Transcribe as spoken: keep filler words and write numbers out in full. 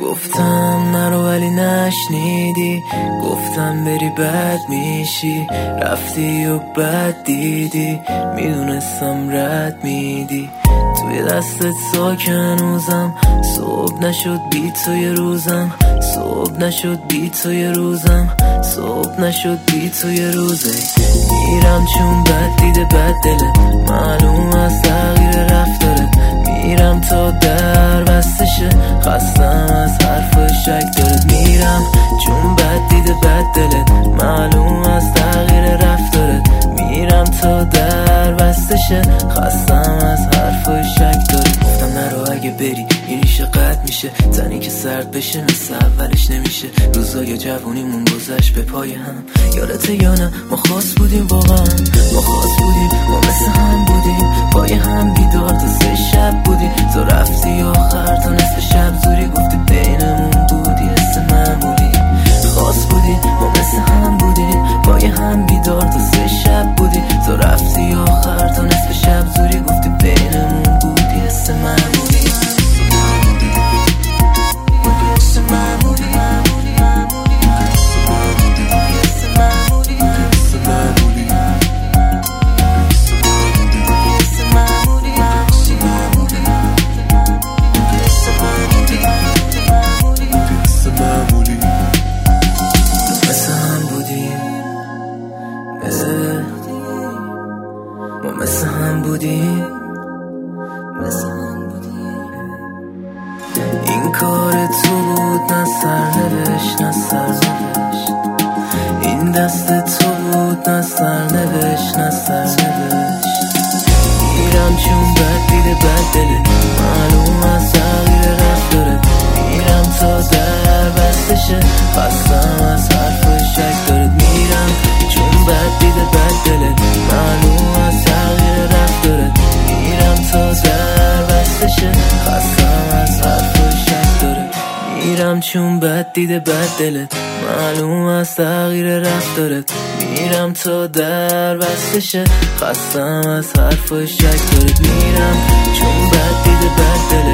گفتم نرو ولی نشنیدی، گفتم بری بد میشی، رفتی و بد دیدی، میدونستم رد میدی. توی دستت ساکن هنوزم، صبح نشد بی تو یه روزم، صبح نشد بی تو یه روزم، صبح نشد بی تو یه روزه. میرم چون بد دیده بد دلت، معلوم از تغییر رفتارت، میرم تا در بستشه، خستم از حرف و شک دارت. میرم چون بد دیده بد دلت، معلوم از تغییر رفتارت، میرم تا در بستشه، خستم از حرف و شک دارت. گفتم نرو اگه بری این ریشه قطع میشه، تنی که سرد بشه مثل اولش نمیشه. روزای جوونیمون گذشت به پای هم، یادته یا نه ما خاص بودیم واقعا، ما خاص بودیم، ما مثل هم بودیم، پای هم بیدار تا سه شب بودیم. تو رفتی آخر تا نصف شب زوری، گفتی بینمون بودی حس معمولی. خاص بودیم ما مثل هم بودیم، پای هم بیدار تا سه شب بودیم. تو رفتی آخر تا نصف شب زوری، گفتی بینمون بودی حس معمولی. ما مثل هم بودیم، مثل هم بودیم. این کار تو بود نه سرنوشت، نه سرنوشت. این دست تو بود نه سرنوشت، نه سرنوشت. میرم چون بد دیده بد دلت، معلوم از تغییر رفتارت، میرم تا در بستشه، خستم از حرف و شک دارت. میرم چون بد دیده بد دلت، معلوم از تغییر رفتارت، میرم تا در بستشه، خستم از حرف و شک دارت. میرم چون بد دیده بد دلت، معلوم از تغییر رفتارت، میرم تا در بستشه، خستم از حرف و شک دارت. میرم چون بد دیده بد دلت.